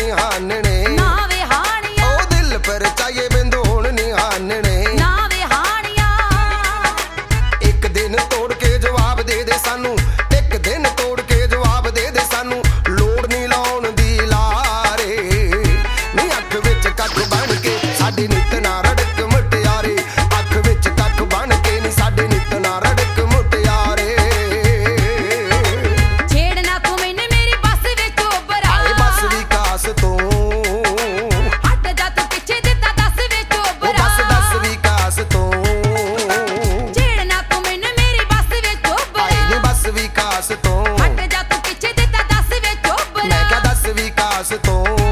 नहीं हानने ना वे हानिया ओ दिल पर चाहिए बिंद हुण नहीं हानने ना वे हानिया एक दिन तोड़ के जवाब दे दे सानू एक दिन तोड़ के जवाब दे दे सानू लोड़ नहीं लाउण दी लारे नी अख विच कख बन के साडी नित ना रड़क मुटियारे अख विच कख बन के नी साडी नित ना रड़क मुटियारे छेड़ना तू मैनू मेरी बस विच उभरा आए बस विकास तो हट जा तू पिछे दिता दस विच उभरा बस दस विकास तो छेड़ना तू मैनू मेरी बस विच उभरा आए नी बस विकास तो हट जा तू पिछे दिता दस विच उभरा मैं क्या दस विकास तो